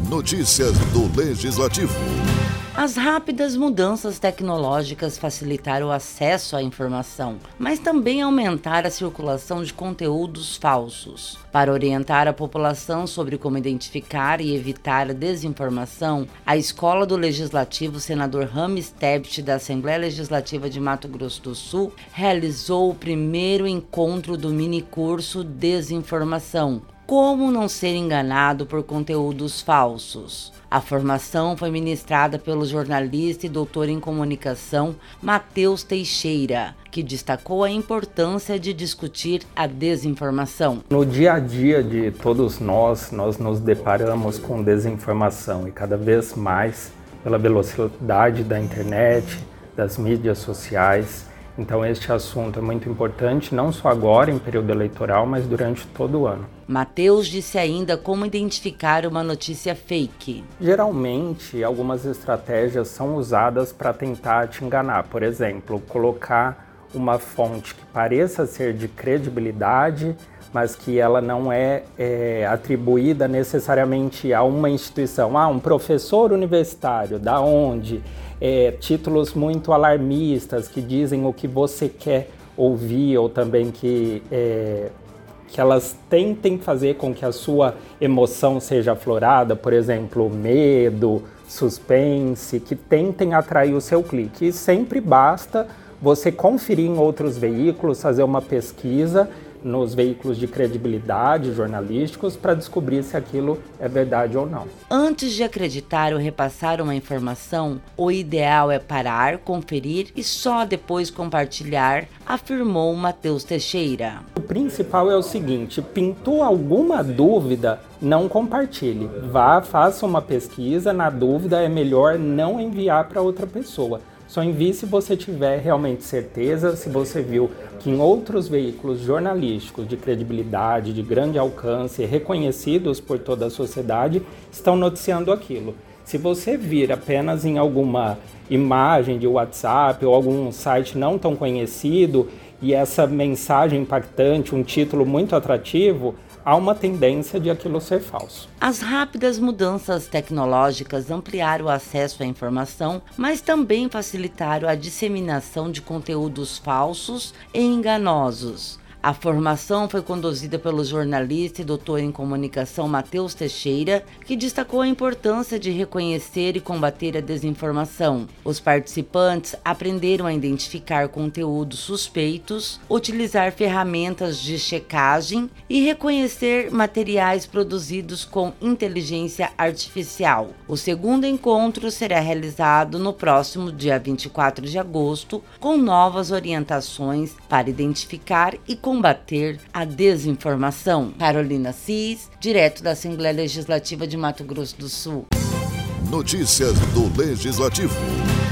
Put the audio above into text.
Notícias do Legislativo. As rápidas mudanças tecnológicas facilitaram o acesso à informação, mas também aumentaram a circulação de conteúdos falsos. Para orientar a população sobre como identificar e evitar a desinformação, a Escola do Legislativo Senador Rames Tebet, da Assembleia Legislativa de Mato Grosso do Sul, realizou o primeiro encontro do minicurso Desinformação: Como não ser enganado por conteúdos falsos. A formação foi ministrada pelo jornalista e doutor em comunicação Matheus Teixeira, que destacou a importância de discutir a desinformação. No dia a dia de todos nós nos deparamos com desinformação e cada vez mais pela velocidade da internet, das mídias sociais. Então este assunto é muito importante, não só agora em período eleitoral, mas durante todo o ano. Matheus disse ainda como identificar uma notícia fake. Geralmente, algumas estratégias são usadas para tentar te enganar. Por exemplo, colocar uma fonte que pareça ser de credibilidade, mas que ela não é atribuída necessariamente a uma instituição. Um professor universitário, da onde? Títulos muito alarmistas que dizem o que você quer ouvir, ou também que elas tentem fazer com que a sua emoção seja aflorada, por exemplo, medo, suspense, que tentem atrair o seu clique. E sempre basta você conferir em outros veículos, fazer uma pesquisa nos veículos de credibilidade jornalísticos para descobrir se aquilo é verdade ou não. Antes de acreditar ou repassar uma informação, o ideal é parar, conferir e só depois compartilhar, afirmou Matheus Teixeira. O principal é o seguinte: pintou alguma dúvida, não compartilhe. Vá, faça uma pesquisa, na dúvida é melhor não enviar para outra pessoa. Só envie se você tiver realmente certeza, se você viu que em outros veículos jornalísticos de credibilidade, de grande alcance, reconhecidos por toda a sociedade, estão noticiando aquilo. Se você vir apenas em alguma imagem de WhatsApp ou algum site não tão conhecido e essa mensagem impactante, um título muito atrativo, há uma tendência de aquilo ser falso. As rápidas mudanças tecnológicas ampliaram o acesso à informação, mas também facilitaram a disseminação de conteúdos falsos e enganosos. A formação foi conduzida pelo jornalista e doutor em comunicação Matheus Teixeira, que destacou a importância de reconhecer e combater a desinformação. Os participantes aprenderam a identificar conteúdos suspeitos, utilizar ferramentas de checagem e reconhecer materiais produzidos com inteligência artificial. O segundo encontro será realizado no próximo dia 24 de agosto, com novas orientações para identificar e combater a desinformação. Carolina Cis, direto da Assembleia Legislativa de Mato Grosso do Sul. Notícias do Legislativo.